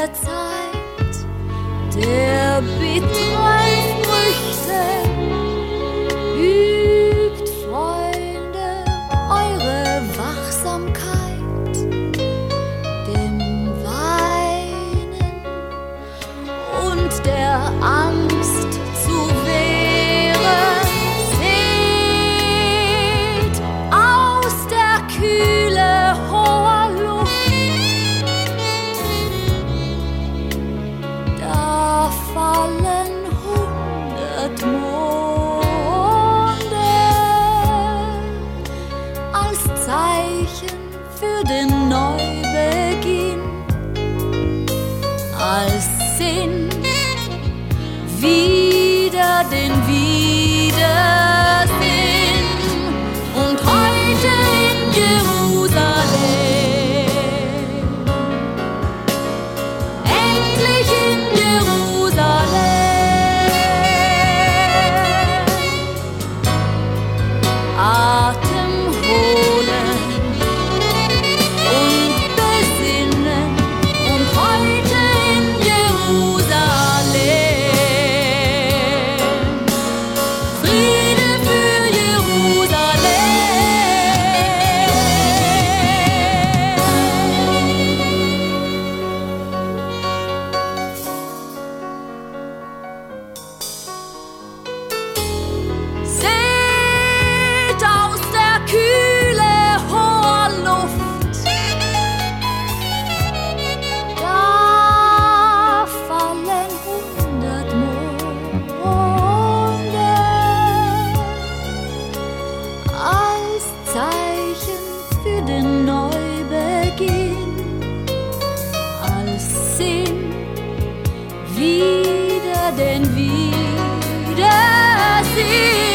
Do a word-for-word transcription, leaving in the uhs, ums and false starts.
der Zeit der bitteren Früchte. Übt, Freunde, eure Wachsamkeit, dem Weinen und der Angst zu wehren. Seht aus der Kühle hoher Luft, da fallen hundert Monde als Zeichen für den Neubeginn, als Sinn wider den Wiedersinn. Und heute in Jerusalem, endlich in Jerusalem, Atem holen und besinnen. Und heute in Jerusalem, Friede für Seht aus der Kühle hoher Luft, da fallen hundert Monde als Zeichen für den Neubeginn, als Sinn wider den Wiedersinn.